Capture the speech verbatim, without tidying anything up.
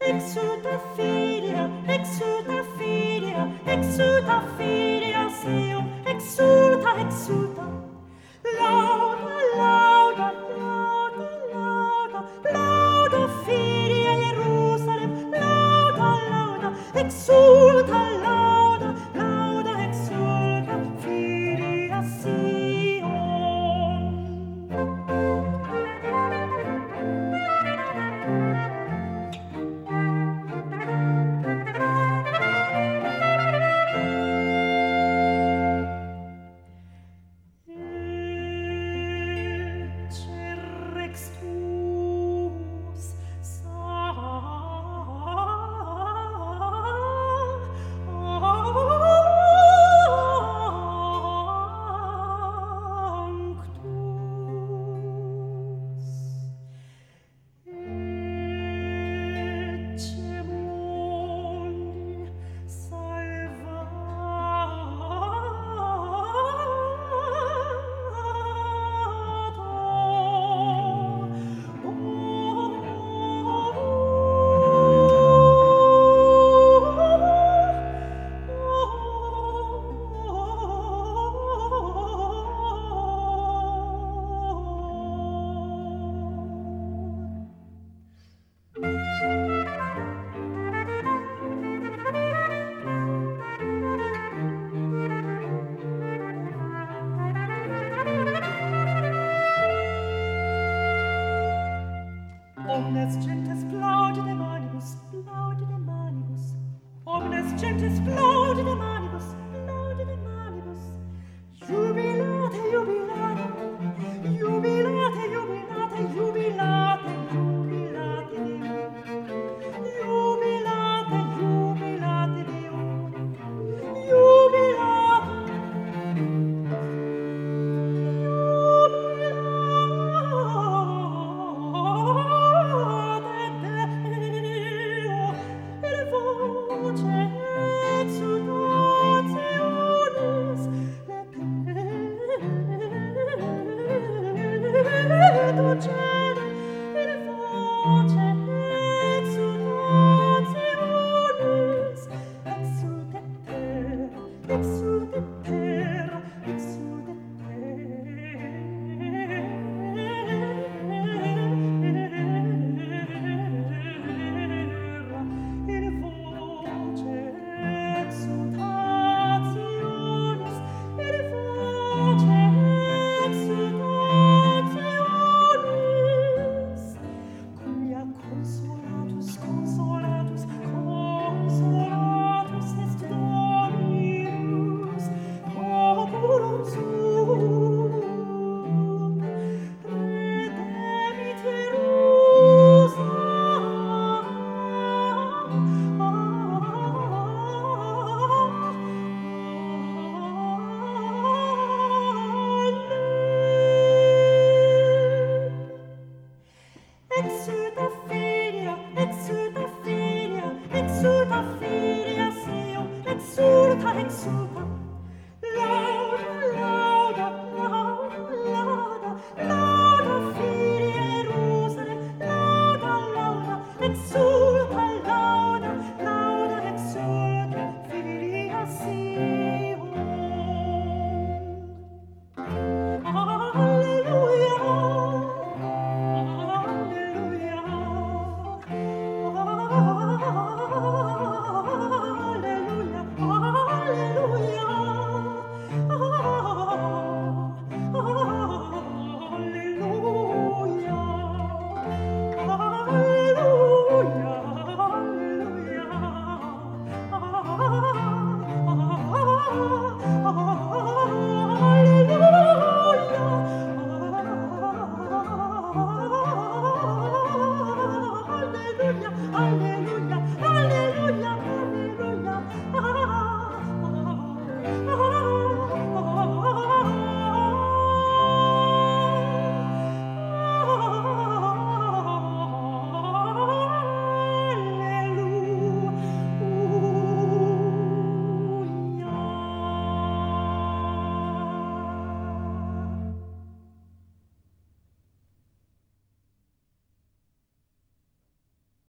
Exulta filia, exulta filia, exulta filia Sion, exulta, exulta. Lauda, lauda, lauda, lauda, lauda filia Jerusalem, lauda, lauda, exulta, lauda, lauda, exulta filia Sion. Omnes gentes plaudine manibus, plaudine manibus. Omnes gentes plaudine manibus, plaudine manibus. Jubilate, jubilate, jubilate, jubilate, jubilate, jubilate Deum. Jubilate, jubilate Deum. Jubilate. Exudet terra, exudet terra, in voce exultationis, in voce exultationis, quia consolatus, consolatus, consolatus est Dominus, populum suum, redemit Exulta filia, exulta filia, exulta filia Sion, exulta, exulta. Lauda, lauda, lauda, lauda, lauda filia Jerusalem, lauda, lauda, exulta.